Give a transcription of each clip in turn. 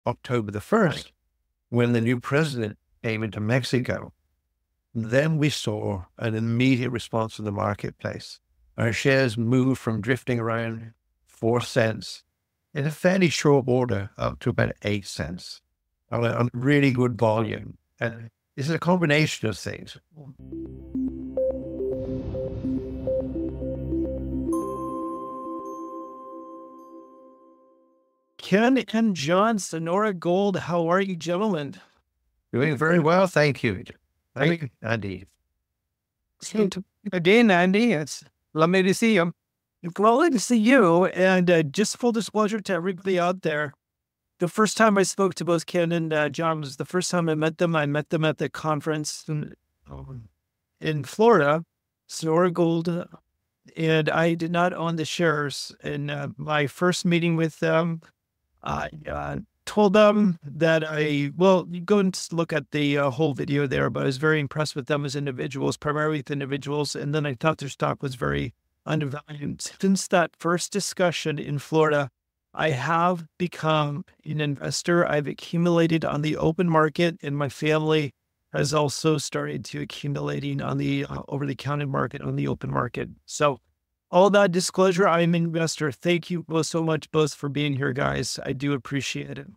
October the 1st, when the new president came into Mexico, then we saw an immediate response from the marketplace. Our shares moved from drifting around 4 cents in a fairly short order up to about 8 cents on a really good volume. And it's a combination of things. Ken and John, Sonora Gold, how are you, gentlemen? Doing very well, thank you. Thank you, Andy. Again, Andy, it's lovely to see you. Lovely to see you. And just full disclosure to everybody out there, the first time I spoke to both Ken and John was the first time I met them. I met them at the conference in Florida, Sonora Gold, and I did not own the shares. In my first meeting with them, I told them that you go and look at the whole video there, but I was very impressed with them as individuals, primarily with individuals. And then I thought their stock was very undervalued. Since that first discussion in Florida, I have become an investor. I've accumulated on the open market, and my family has also started to accumulating on the over-the-counter market, on the open market. So all that disclosure, I'm an investor. Thank you both so much, both for being here, guys. I do appreciate it.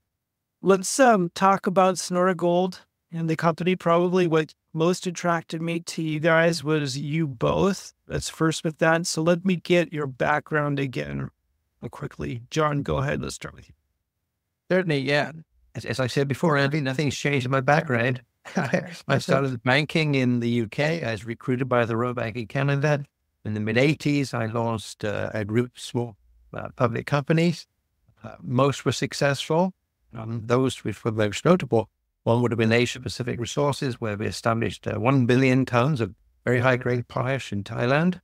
Let's talk about Sonora Gold and the company. Probably what most attracted me to you guys was you both. Let's first with that. So let me get your background again quickly. John, go ahead. Let's start with you. Certainly, yeah. As I said before, Andy, nothing's changed in my background. I started banking in the UK. I was recruited by the Royal Bank of Canada. In the mid-'80s, I launched a group of small public companies. Most were successful. Those which were most notable, one would have been Asia Pacific Resources, where we established 1 billion tons of very high-grade potash in Thailand.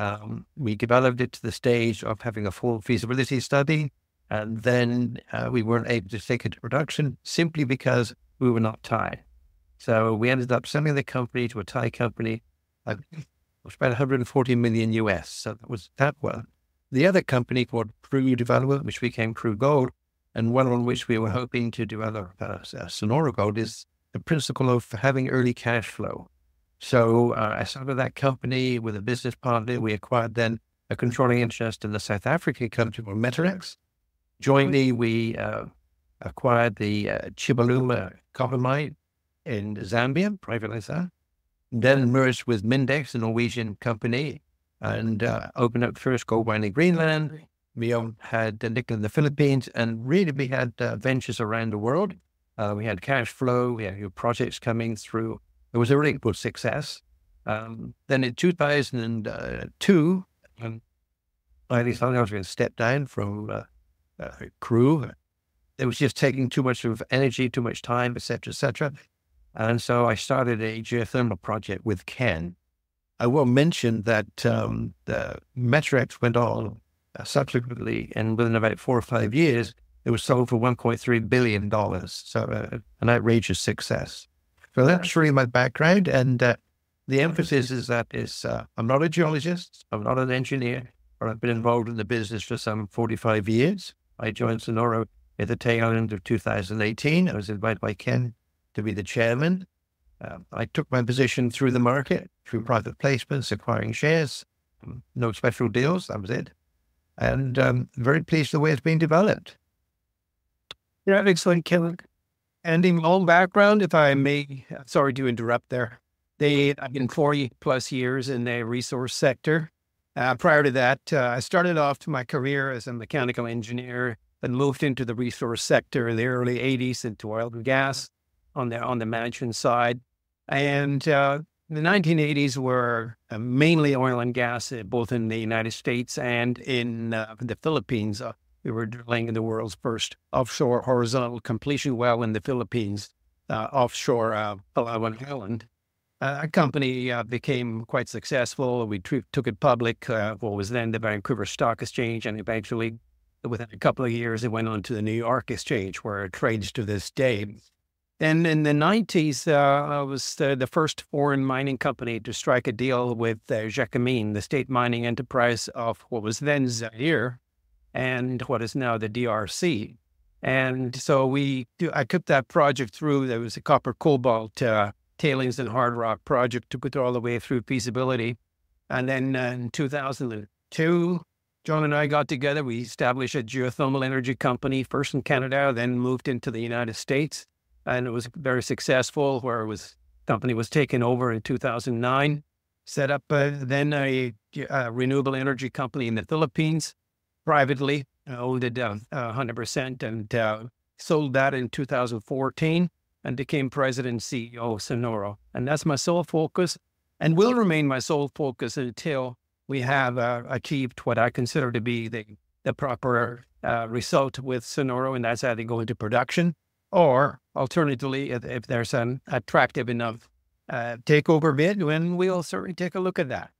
We developed it to the stage of having a full feasibility study, and then we weren't able to take it to production simply because we were not Thai. So we ended up selling the company to a Thai company. It was about 140 million US. So that was that one. The other company called Crew Development, which became Crew Gold, and one on which we were hoping to develop Sonora Gold, is the principle of having early cash flow. So I started that company with a business partner. We acquired then a controlling interest in the South African company called Metrex. Jointly, we acquired the Chibaluma copper mine in Zambia, privatized that. Then merged with Mindex, a Norwegian company, and opened up first gold mine in Greenland. We had nickel in the Philippines, and really we had ventures around the world. We had cash flow, we had new projects coming through. It was a really good success. Then in 2002, I decided I was going to step down from Crew. It was just taking too much of energy, too much time, et cetera, et cetera. And so I started a geothermal project with Ken. I will mention that the Metrex went on subsequently, and within about 4 or 5 years, it was sold for $1.3 billion. So an outrageous success. So that's really my background. And the emphasis is that I'm not a geologist, I'm not an engineer, but I've been involved in the business for some 45 years. I joined Sonora at the tail end of 2018. I was invited by Ken to be the chairman. I took my position through the market, through private placements, acquiring shares, no special deals, that was it. And very pleased with the way it's being developed. Yeah, excellent, Ken. Andy, my own background, if I may, sorry to interrupt there. I've been 40 plus years in the resource sector. Prior to that, I started off my career as a mechanical engineer and moved into the resource sector in the early 80s into oil and gas on the management side. And the 1980s were mainly oil and gas, both in the United States and in the Philippines. We were drilling the world's first offshore horizontal completion well in the Philippines, offshore Palawan Island. Our company became quite successful. We took it public, what was then the Vancouver Stock Exchange, and eventually, within a couple of years, it went on to the New York Exchange, where it trades to this day. And in the 90s, I was the first foreign mining company to strike a deal with Gécamines, the state mining enterprise of what was then Zaire and what is now the DRC. And so I took that project through. There was a copper cobalt tailings and hard rock project, took it all the way through feasibility. And then in 2002, John and I got together. We established a geothermal energy company, first in Canada, then moved into the United States. And it was very successful, where company was taken over in 2009, set up then a renewable energy company in the Philippines, privately, owned it 100%, and sold that in 2014 and became president and CEO of Sonoro. And that's my sole focus and will remain my sole focus until we have achieved what I consider to be the proper result with Sonoro, and that's either go into production or alternatively, if there's an attractive enough takeover bid, then we'll certainly take a look at that.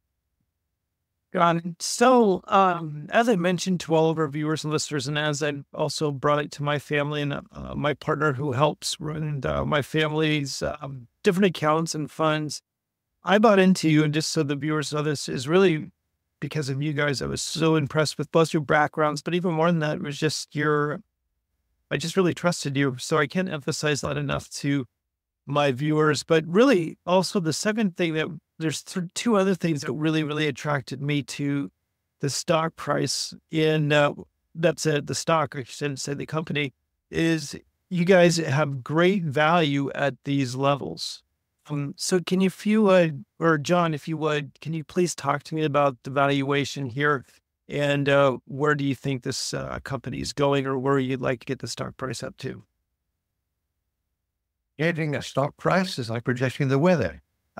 So, as I mentioned to all of our viewers and listeners, and as I also brought it to my family and my partner who helps run my family's different accounts and funds, I bought into you, and just so the viewers know, this is really because of you guys. I was so impressed with both your backgrounds, but even more than that, it was just I just really trusted you. So I can't emphasize that enough to my viewers. But really, also the second thing that there's two other things that really, really attracted me to the stock price the stock, I shouldn't say the company, is you guys have great value at these levels. So can or John, if you would, can you please talk to me about the valuation here and where do you think this company is going, or where you'd like to get the stock price up to? Getting a stock price is like projecting the weather.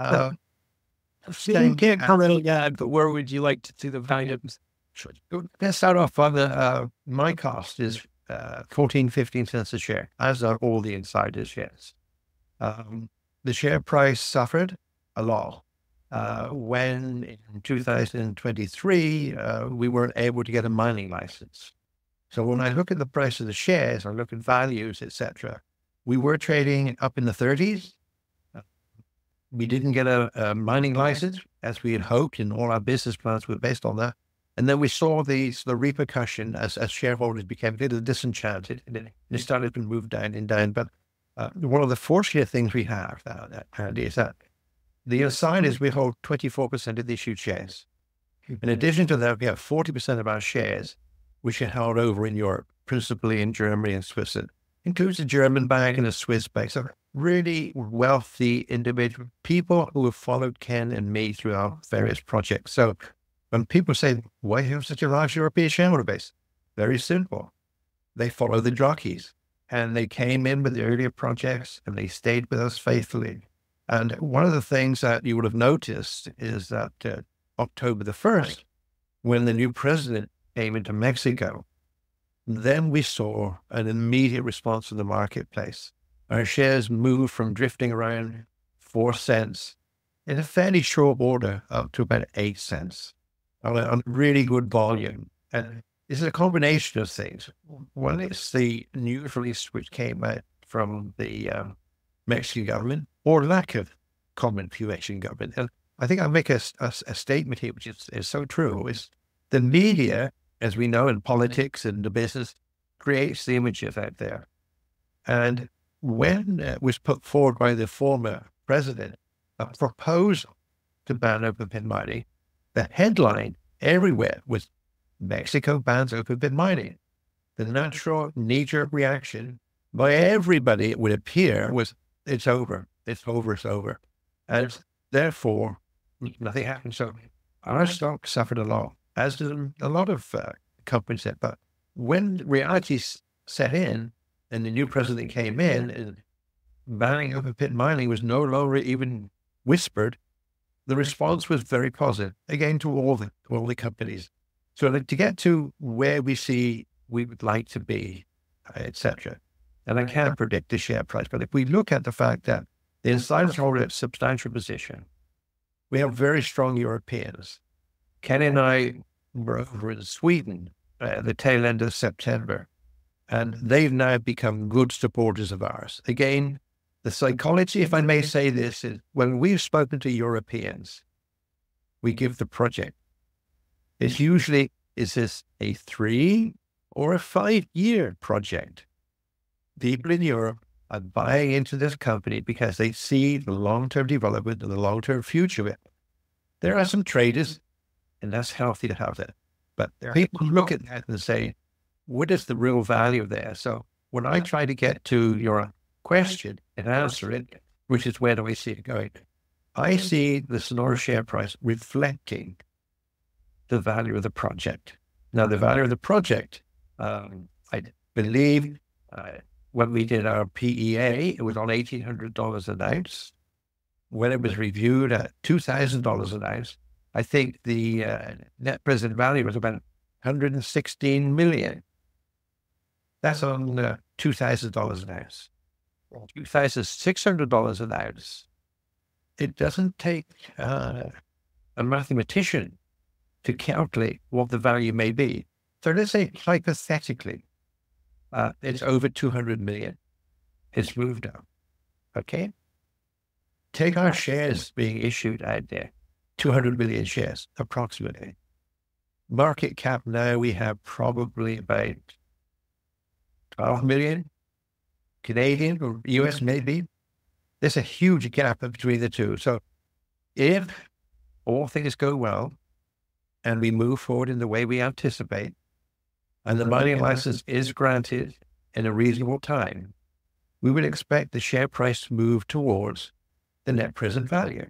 You can't comment on that, but where would you like to see the value? Let's start off on my cost is 14, 15 cents a share, as are all the insider shares. The share price suffered a lot when in 2023, we weren't able to get a mining license. So when I look at the price of the shares, I look at values, etc., we were trading up in the 30s. We didn't get a mining license as we had hoped, and all our business plans were based on that. And then we saw the repercussion as shareholders became a little disenchanted, and it started to move down and down. But one of the fortunate things we have, Andy, is that the insiders, we hold 24% of the issued shares. In addition to that, we have 40% of our shares, which are held over in Europe, principally in Germany and Switzerland. Includes a German bank and a Swiss bank. So really wealthy individual people who have followed Ken and me through our various projects. So when people say, why have such a large European shareholder base? Very simple. They follow the jockeys, and they came in with the earlier projects and they stayed with us faithfully. And one of the things that you would have noticed is that October the 1st, when the new president came into Mexico, then we saw an immediate response from the marketplace. Our shares moved from drifting around 4 cents in a fairly short order up to about 8 cents on a really good volume. And it's a combination of things. One is the news release which came out from the Mexican government, or lack of comment from the Mexican government. And I think I'll make a statement here, which is so true, is the media, as we know in politics and the business, creates the images out there. And when it was put forward by the former president, a proposal to ban open pit mining, the headline everywhere was Mexico bans open pit mining. The natural knee-jerk reaction by everybody, it would appear, was it's over, it's over, it's over. And therefore, nothing happened. So our stock suffered a lot, as did a lot of companies did. But when reality set in and the new president came in and banning open pit mining was no longer even whispered, the response was very positive, again, to all the companies. So to get to where we would like to be, etc. And I can't predict the share price, but if we look at the fact that the insiders hold a substantial position, we have very strong Europeans. Ken and I were over in Sweden at the tail end of September, and they've now become good supporters of ours. Again, the psychology, if I may say this, is when we've spoken to Europeans, we give the project. It's usually, is this a 3 or a 5-year project. People in Europe are buying into this company because they see the long-term development and the long-term future of it. There are some traders, and that's healthy to have that. But people look at that and say, what is the real value there? So when I try to get to your question and answer it, which is where do I see it going? I see the Sonora share price reflecting the value of the project. Now, the value of the project, I believe when we did our PEA, it was on $1,800 an ounce. When it was reviewed at $2,000 an ounce, I think the net present value was about $116 million. That's on $2,000 an ounce. $2,600 an ounce. It doesn't take a mathematician to calculate what the value may be. So let's say hypothetically, it's over 200 million. It's moved up. Okay? Take our shares being issued out there, 200 million shares, approximately. Market cap now, we have probably about 12 million Canadian or US maybe. There's a huge gap between the two. So if all things go well and we move forward in the way we anticipate, and the mining license is granted in a reasonable time, we would expect the share price to move towards the net present value.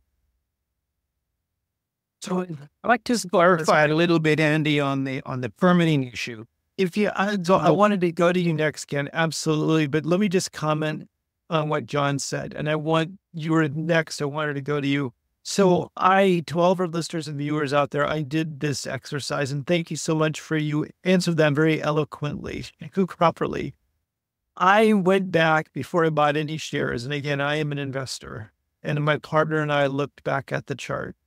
So I'd like to clarify a little bit, Andy, on the permitting issue. I wanted to go to you next, Ken, absolutely. But let me just comment on what John said. And you were next. I wanted to go to you. So to all of our listeners and viewers out there, I did this exercise, and thank you so much for you answered them very eloquently and properly. I went back before I bought any shares. And again, I am an investor. And my partner and I looked back at the chart.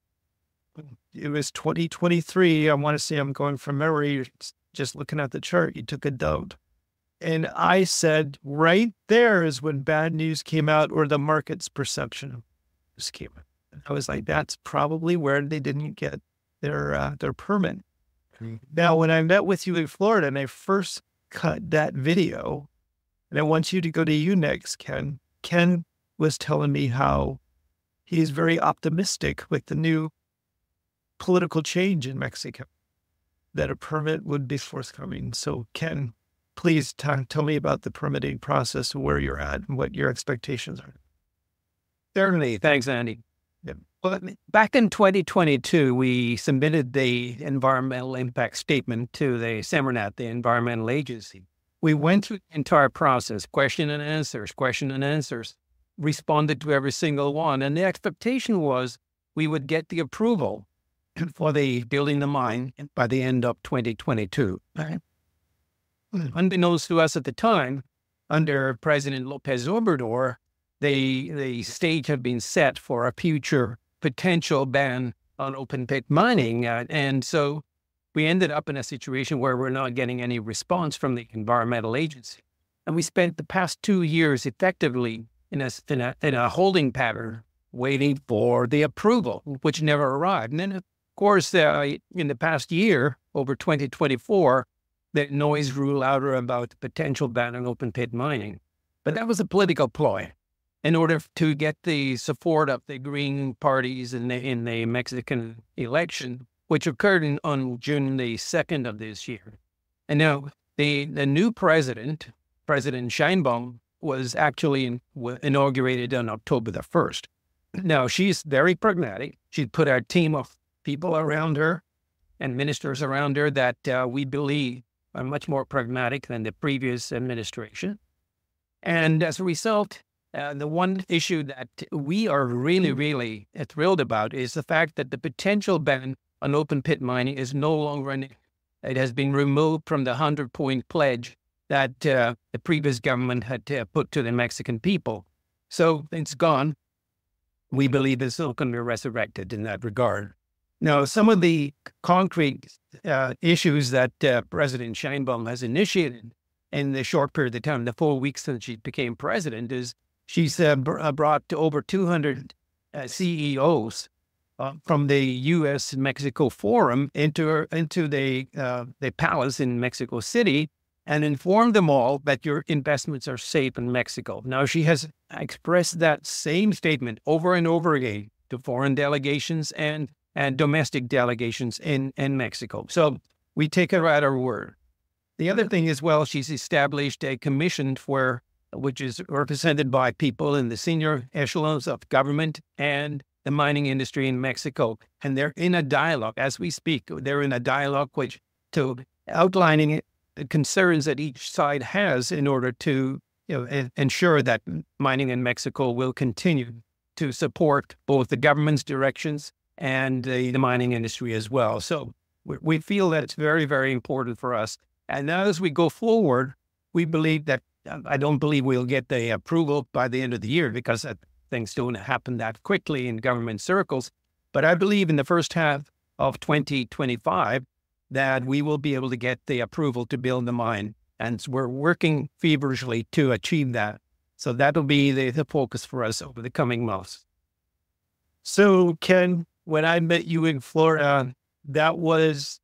It was 2023. I want to say, I'm going from memory, just looking at the chart, you took a note. And I said, right there is when bad news came out, or the market's perception of this came out. And I was like, that's probably where they didn't get their permit. Mm-hmm. Now, when I met with you in Florida and I first cut that video, and I want you to go to you next, Ken. Ken was telling me how he's very optimistic with the new political change in Mexico, that a permit would be forthcoming. So Ken, please tell me about the permitting process, where you're at and what your expectations are. Certainly. Thanks, Andy. Yeah. Well, back in 2022, we submitted the environmental impact statement to the SEMARNAT, the environmental agency. We went through the entire process, question and answers, responded to every single one. And the expectation was we would get the approval for the building the mine by the end of 2022. Right. Unbeknownst to us at the time, under President Lopez Obrador, the stage had been set for a future potential ban on open pit mining. And so we ended up in a situation where we're not getting any response from the environmental agency. And we spent the past 2 years effectively in a holding pattern, waiting for the approval, which never arrived. And then, of course, in the past year, over 2024, the noise grew louder about the potential ban on open pit mining. But that was a political ploy in order to get the support of the Green parties in the Mexican election, which occurred on June the 2nd of this year. And now the new president, President Sheinbaum, was actually inaugurated on October the 1st. Now, she's very pragmatic. She put a team of people around her and ministers around her that we believe are much more pragmatic than the previous administration. And as a result, the one issue that we are really, really thrilled about is the fact that the potential ban on open pit mining is no longer it has been removed from the 100-point pledge that the previous government had put to the Mexican people. So it's gone. We believe it's still going to be resurrected in that regard. Now, some of the concrete issues that President Sheinbaum has initiated in the short period of time, the 4 weeks since she became president, is she's brought to over 200 CEOs from the U.S. Mexico Forum into the palace in Mexico City and informed them all that your investments are safe in Mexico. Now, she has expressed that same statement over and over again to foreign delegations and domestic delegations in Mexico. So we take her at her word. The other thing as well, she's established a commission which is represented by people in the senior echelons of government and the mining industry in Mexico. And they're in a dialogue as we speak. They're in a dialogue to outlining the concerns that each side has in order to ensure that mining in Mexico will continue to support both the government's directions and the mining industry as well. So we feel that it's very, very important for us. And now as we go forward, we believe that, I don't believe we'll get the approval by the end of the year because things don't happen that quickly in government circles. But I believe in the first half of 2025 that we will be able to get the approval to build the mine. And we're working feverishly to achieve that. So that'll be the focus for us over the coming months. So, Ken, when I met you in Florida, that was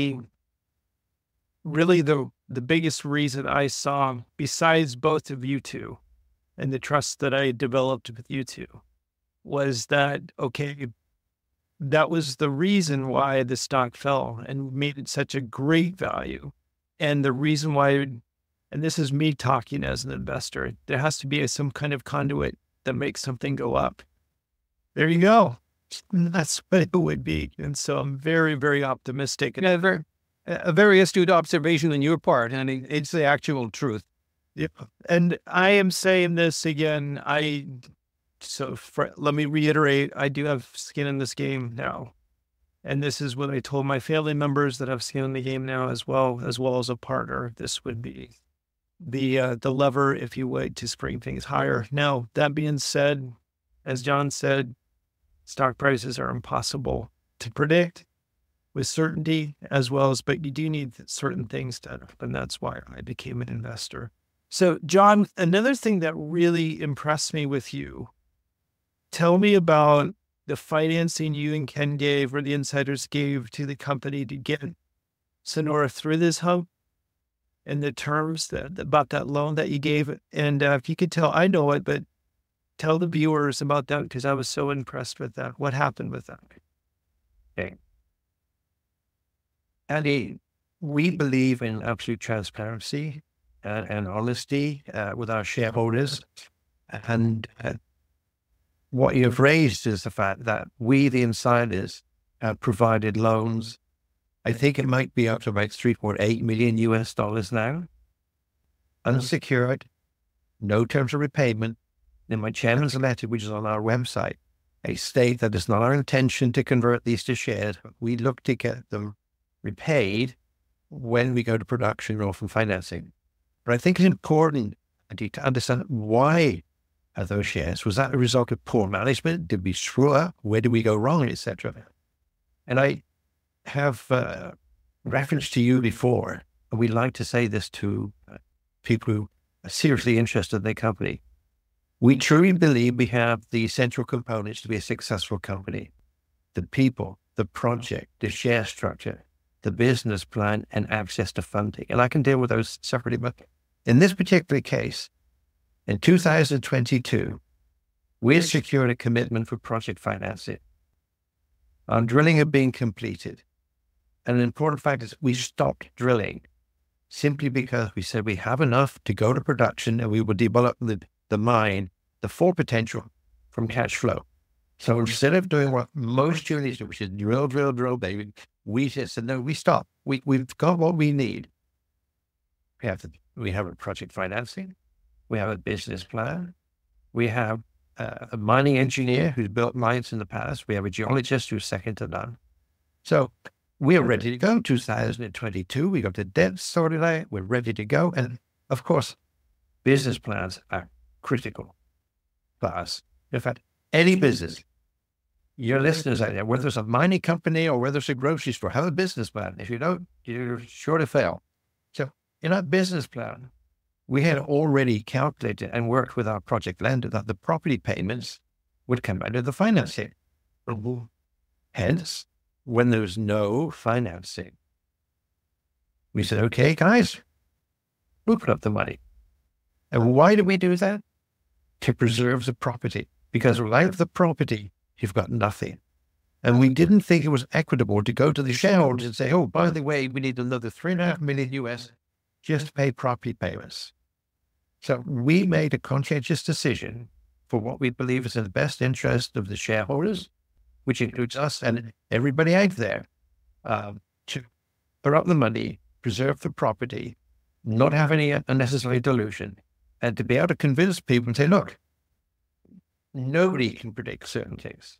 really the biggest reason I saw, besides both of you two and the trust that I developed with you two, was that, okay, that was the reason why the stock fell and made it such a great value. And the reason why, and this is me talking as an investor, there has to be some kind of conduit that makes something go up. There you go. That's what it would be. And so I'm very, very optimistic. And a very astute observation on your part, and it's the actual truth. Yeah. And I am saying this again. Let me reiterate, I do have skin in this game now. And this is what I told my family members that have skin in the game now as well as a partner. This would be the lever, if you would, to spring things higher. Now, that being said, as John said, stock prices are impossible to predict with certainty but you do need certain things to happen. And that's why I became an investor. So, John, another thing that really impressed me with you, tell me about the financing you and Ken gave, or the insiders gave to the company to get Sonora through this hump, and the terms about that loan that you gave. And if you could tell, I know it, but tell the viewers about that because I was so impressed with that. What happened with that? Okay. Andy, we believe in absolute transparency and honesty with our shareholders. And what you've raised is the fact that we, the insiders, have provided loans. I think it might be up to about $3.8 million now, unsecured, no terms of repayment. In my chairman's letter, which is on our website, I state that it's not our intention to convert these to shares, but we look to get them repaid when we go to production or from financing. But I think it's important to understand why are those shares. Was that a result of poor management? Did we screw up? Where did we go wrong, etc.? And I have referenced to you before, and we like to say this to people who are seriously interested in the company. We truly believe we have the essential components to be a successful company: the people, the project, the share structure, the business plan, and access to funding. And I can deal with those separately. But in this particular case, in 2022, we secured a commitment for project financing. Our drilling had been completed. And an important fact is we stopped drilling simply because we said we have enough to go to production and we will develop the mine, the full potential from cash flow. So instead of doing what most juniors do, which is drill, baby, we just said, no, we stop. We've got what we need. We have a project financing. We have a business plan. We have a mining engineer who's built mines in the past. We have a geologist who's second to none. So we are ready to go. 2022, we got the debt sorted out. We're ready to go. And of course, business plans are critical for us. In fact, any business, your listeners out there, whether it's a mining company or whether it's a grocery store, have a business plan. If you don't, you're sure to fail. So in our business plan, we had already calculated and worked with our project lender that the property payments would come out of the financing. Hence, when there was no financing, we said, okay, guys, we'll put up the money. And why do we do that? To preserve the property. Because without the property, you've got nothing. And we didn't think it was equitable to go to the shareholders and say, oh, by the way, we need another $3.5 million US just to pay property payments. So we made a conscientious decision for what we believe is in the best interest of the shareholders, which includes us and everybody out there, to put up the money, preserve the property, not have any unnecessary dilution, and to be able to convince people and say, look, nobody can predict certain things.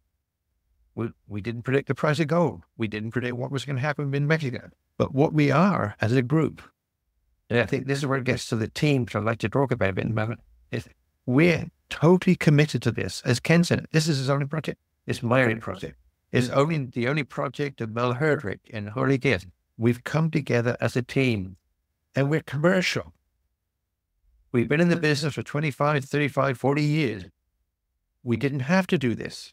We didn't predict the price of gold. We didn't predict what was going to happen in Mexico. But what we are as a group, and I think this is where it gets to the team, which I'd like to talk about a bit in a moment, is we're totally committed to this. As Ken said, this is his only project. It's my only project. It's the only project of Mel Herdrick and Jorge Diaz. We've come together as a team, and we're commercial. We've been in the business for 25, 35, 40 years. We didn't have to do this.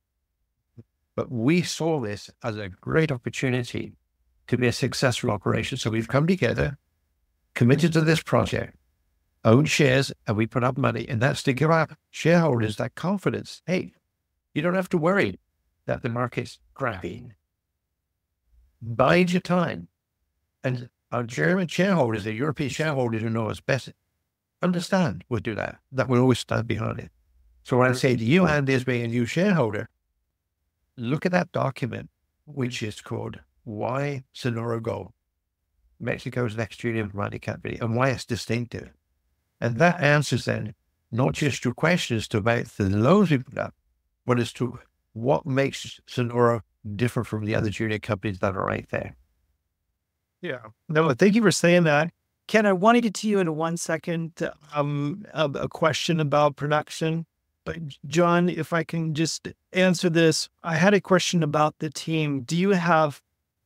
But we saw this as a great opportunity to be a successful operation. So we've come together, committed to this project, own shares, and we put up money. And that's to give our shareholders that confidence. Hey, you don't have to worry that the market's crappy. Bide your time. And our German shareholders, the European shareholders who know us best, understand we'll do that. That we'll always stand behind it. So what I say to you, Andy, as being a new shareholder, look at that document, which is called Why Sonora Gold, Mexico's next junior mining company, and why it's distinctive. And that answers then not just your questions about the loans we put up, but as to what makes Sonora different from the other junior companies that are right there. Yeah. No, thank you for saying that. Ken, I want to get to you in 1 second, a question about production. But John, if I can just answer this, I had a question about the team. Do you have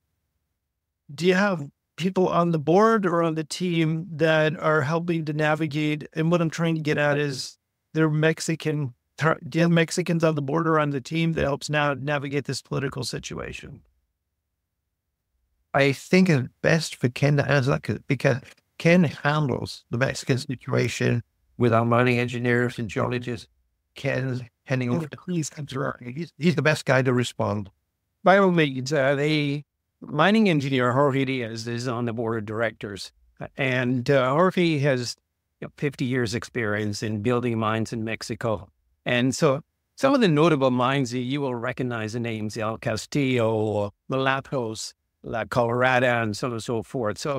people on the board or on the team that are helping to navigate? And what I'm trying to get at is they're Mexican. Do you have Mexicans on the board or on the team that helps now navigate this political situation? I think it's best for Ken to answer that because Ken handles the Mexican situation with our mining engineers and geologists. Ken's heading over to he's the best guy to respond. By all means, the mining engineer, Jorge Diaz, is on the board of directors. And Jorge has 50 years experience in building mines in Mexico. And so some of the notable mines, you will recognize the names, El Castillo, Mulatos, La Colorada, and so on and so forth. So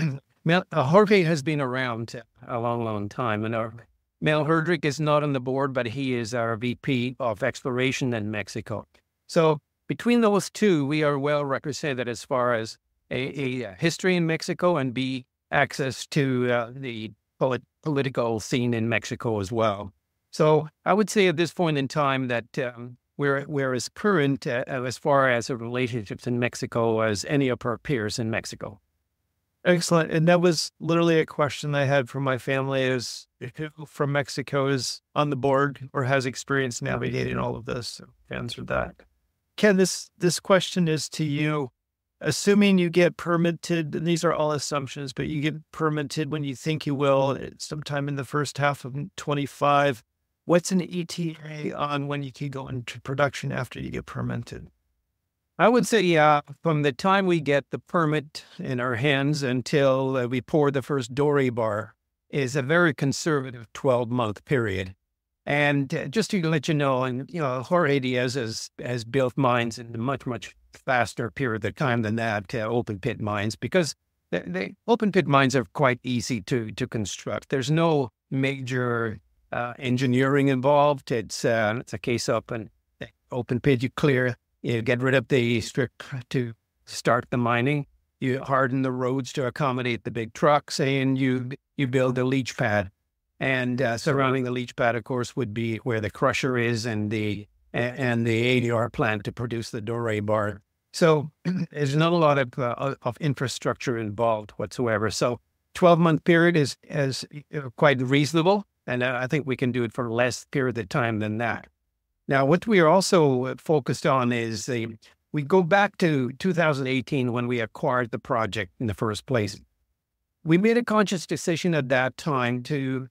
Jorge has been around a long, long time. And Mel Herdrick is not on the board, but he is our VP of exploration in Mexico. So between those two, we are well represented as far as a history in Mexico and B, access to the political scene in Mexico as well. So I would say at this point in time that we're as current as far as the relationships in Mexico as any of our peers in Mexico. Excellent. And that was literally a question I had from my family is who from Mexico is on the board or has experience navigating all of this. So answered that. Ken, this question is to you. Assuming you get permitted, and these are all assumptions, but you get permitted when you think you will sometime in the first half of 25. What's an ETA on when you can go into production after you get permitted? I would say, from the time we get the permit in our hands until we pour the first doré bar is a very conservative 12-month period. And just to let you know, and Jorge Diaz has built mines in a much, much faster period of time than that, open pit mines, because the open pit mines are quite easy to construct. There's no major engineering involved. It's a case of an open pit, you clear. You get rid of the strip to start the mining. You harden the roads to accommodate the big trucks, and you build a leach pad. And surrounding the leach pad, of course, would be where the crusher is and the ADR plant to produce the doré bar. So there's not a lot of infrastructure involved whatsoever. So 12-month period is quite reasonable, and I think we can do it for less period of time than that. Now, what we are also focused on is we go back to 2018 when we acquired the project in the first place. We made a conscious decision at that time to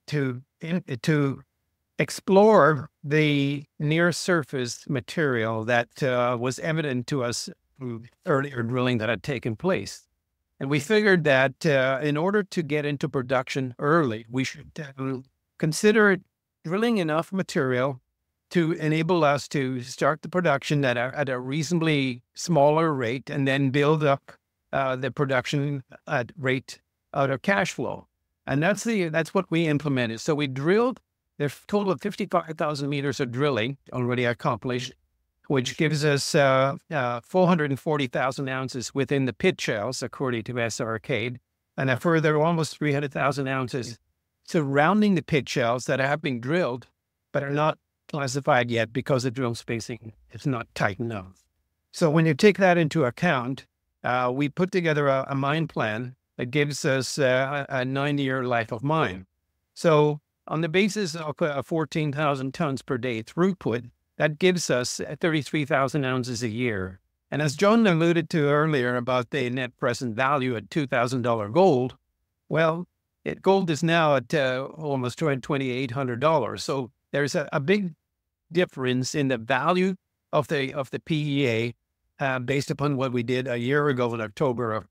explore the near surface material that was evident to us through earlier drilling that had taken place. And we figured that in order to get into production early, we should consider drilling enough material to enable us to start the production at a reasonably smaller rate and then build up the production at rate out of cash flow. And that's what we implemented. So we drilled. There's a total of 55,000 meters of drilling already accomplished, which gives us 440,000 ounces within the pit shells, according to SRK, and a further almost 300,000 ounces surrounding the pit shells that have been drilled, but are not classified yet because the drill spacing is not tight enough. So when you take that into account, we put together a mine plan that gives us a 9-year life of mine. So on the basis of 14,000 tons per day throughput, that gives us 33,000 ounces a year. And as John alluded to earlier about the net present value at $2,000 gold, well, gold is now at almost $2,800. So there's a big difference in the value of the PEA based upon what we did a year ago in October of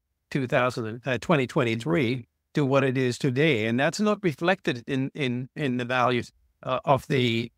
2023 to what it is today, and that's not reflected in the values of the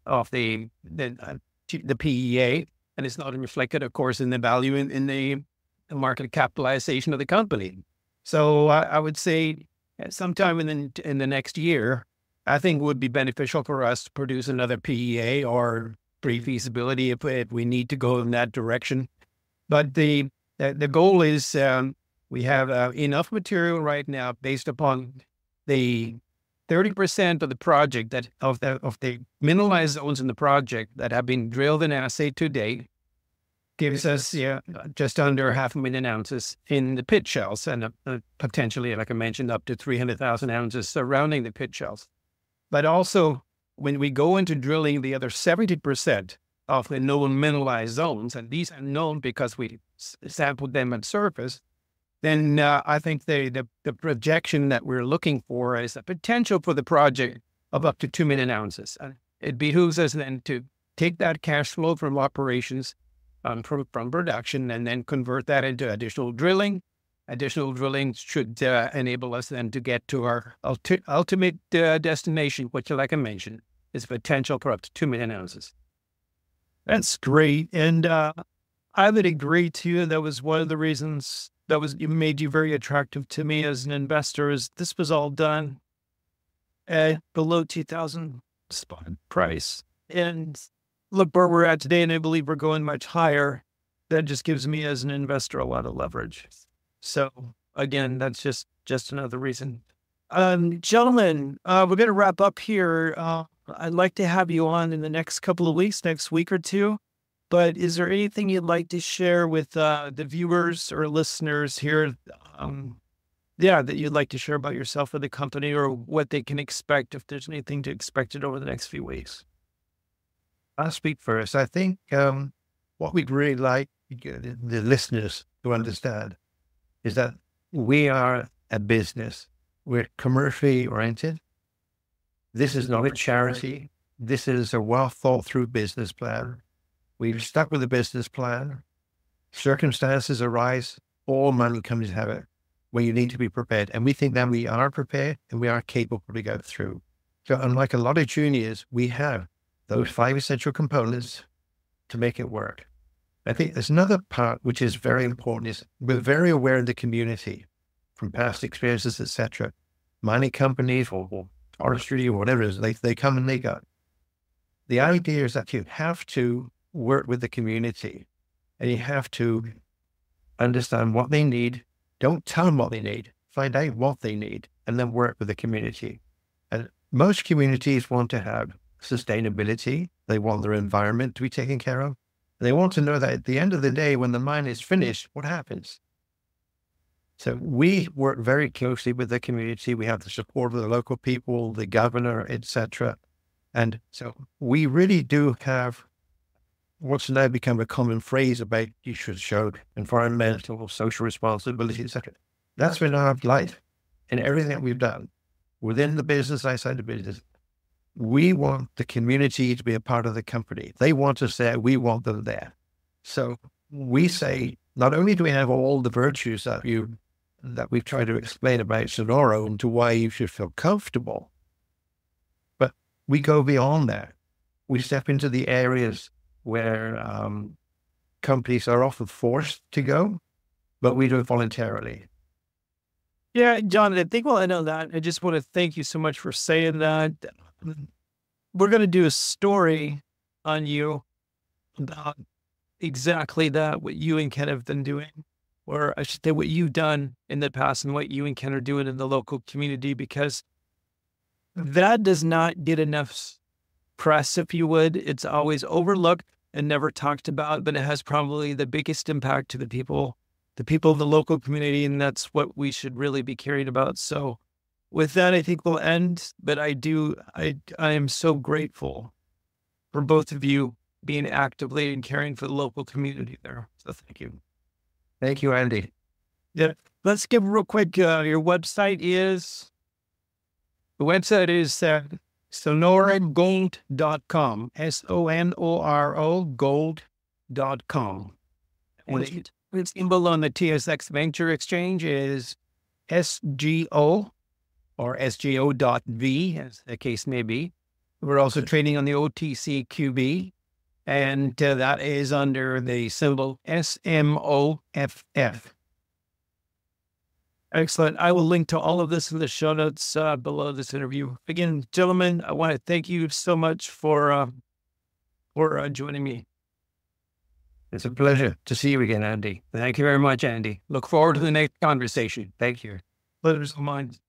PEA, and it's not reflected, of course, in the value in the market capitalization of the company. So I would say sometime in the next year, I think it would be beneficial for us to produce another PEA or pre-feasibility if we need to go in that direction. But the goal is we have enough material right now based upon the 30% of the project of the mineralized zones in the project that have been drilled and assayed to date gives us just under 500,000 ounces in the pit shells and potentially, like I mentioned, up to 300,000 ounces surrounding the pit shells. But also, when we go into drilling the other 70% of the known mineralized zones, and these are known because we sampled them at surface, then I think the projection that we're looking for is a potential for the project of up to 2 million ounces. And it behooves us then to take that cash flow from operations, from production, and then convert that into additional drilling. Additional drilling should enable us then to get to our ultimate destination, which, like I mentioned, is potential for up to 2 million ounces. That's great. And I would agree too. That was one of the reasons it made you very attractive to me as an investor, is this was all done at below 2,000 spot price. And look where we're at today, and I believe we're going much higher. That just gives me as an investor a lot of leverage. So again, that's just another reason. Gentlemen, we're going to wrap up here. I'd like to have you on in the next couple of weeks, next week or two. But is there anything you'd like to share with the viewers or listeners here? That you'd like to share about yourself or the company, or what they can expect, if there's anything to expect it over the next few weeks? I'll speak first. I think what we'd really like the listeners to understand is that we are a business. We're commercially oriented. This is not a charity. This is a well thought through business plan. We've stuck with the business plan. Circumstances arise. All mining companies have it, where you need to be prepared. And we think that we are prepared and we are capable to go through. So unlike a lot of juniors, we have those 5 essential components to make it work. I think there's another part which is very important, is we're very aware of the community from past experiences, etc. Mining companies or forestry or whatever it is, they come and they go. The idea is that you have to work with the community, and you have to understand what they need. Don't tell them what they need. Find out what they need, and then work with the community. And most communities want to have sustainability. They want their environment to be taken care of. They want to know that at the end of the day, when the mine is finished, what happens? So we work very closely with the community. We have the support of the local people, the governor, etc. And so we really do have what's now become a common phrase about you should show environmental, social responsibility, etc. That's been our life in everything that we've done, within the business, outside the business. We want the community to be a part of the company. They want us there. We want them there. So we say, not only do we have all the virtues that we've tried to explain about Sonoro and to why you should feel comfortable, but we go beyond that. We step into the areas where companies are often forced to go, but we do it voluntarily. Yeah, John, I think we'll end on that. I just want to thank you so much for saying that. We're going to do a story on you about exactly that, what you and Ken have been doing, or I should say what you've done in the past and what you and Ken are doing in the local community, because that does not get enough press, if you would. It's always overlooked and never talked about, but it has probably the biggest impact to the people of the local community, and that's what we should really be caring about. So with that, I think we'll end, but I am so grateful for both of you being actively and caring for the local community there. So thank you. Thank you, Andy. Yeah. Let's give real quick, your website is? The website is sonorogold.com, SONORO gold.com. And the symbol on the TSX Venture Exchange is SGO or SGO.V, as the case may be. We're also trading on the OTCQB, and that is under the symbol SMOFF. Excellent. I will link to all of this in the show notes below this interview. Again, gentlemen, I want to thank you so much for joining me. It's a pleasure to see you again, Andy. Thank you very much, Andy. Look forward to the next conversation. Thank you. Pleasure's all mine.